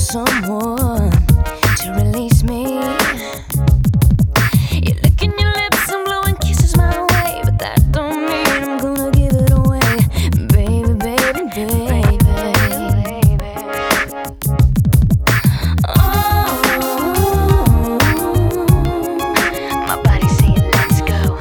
someone to release me. You're licking your lips and blowing kisses my way, but that don't mean I'm gonna give it away, baby, baby, baby. Oh, my body's saying let's go,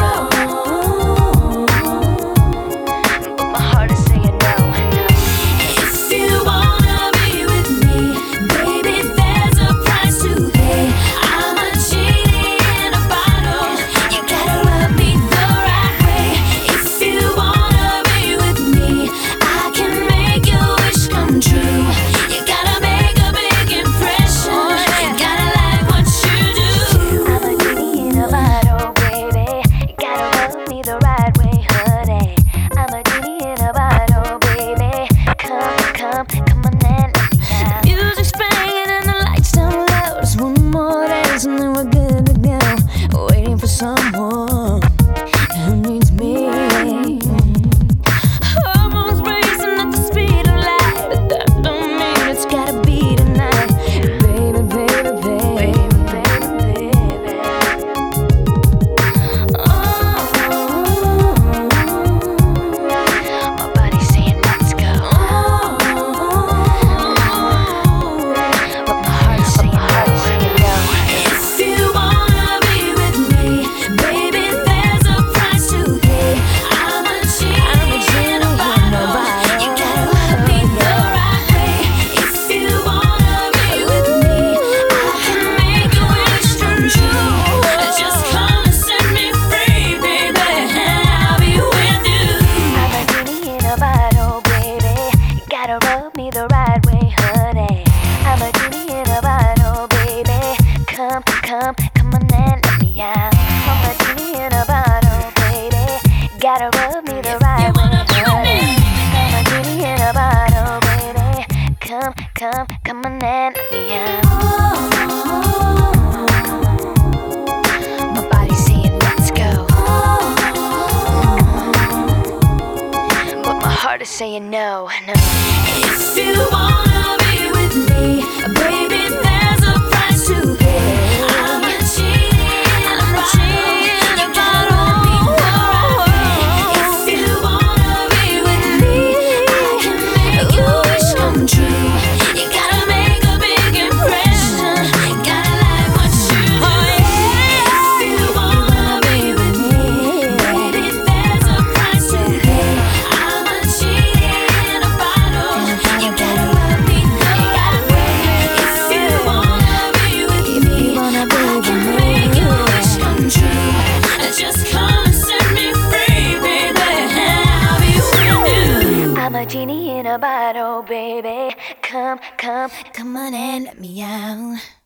go, but my heart is saying no. If you wanna be with me, baby, there's a price to pay. I'm a genie in a bottle. You gotta rub me the right way. If you wanna be with me, I can make your wish come true. You gotta make a big impression. You gotta like what you do. I'm a genie in a bottle, baby. You gotta rub me the right way, honey. I'm a genie in a bottle, baby. Come on and let me out. The music's playing and the lights down low. Just one more dance and then we're good to go. Waiting for someone who needs me. Hormones racing at the speed of light, but that don't mean it's gotta be tonight, baby, baby, baby, baby, baby. Oh, my body's saying let's go, but my heart's saying no. If you wanna be with me, baby, there's a price to pay. I'm a genie in a bottle. You gotta love me the right way. If you wanna be with me, I can make a wish come true. Just come and set me free, baby, and I'll be with you. I'm a genie in a bottle, baby. You gotta rub me the right way, honey. I'm a genie in a bottle, baby. Come on and let me out. I'm a genie in a bottle, baby. Gotta rub me the right way, honey. I'm a genie in a bottle, baby. Come on and let me out. My body's saying let's go, but my heart is saying no, no. If you wanna be with me, baby, there's a price to pay. I'm a genie in a bottle. You gotta love me the right way. If you wanna be with me, I can make your wish come true. You gotta make a big impression. You gotta like what you do. If you wanna be with me, baby, there's a price to pay. I'm a genie in a bottle. You gotta love me the right way. If you wanna be with me, I can make your wish come true. Just come and set me free, baby, and I'll be with you. I'm a genie in a bottle, baby. Come on and let me out.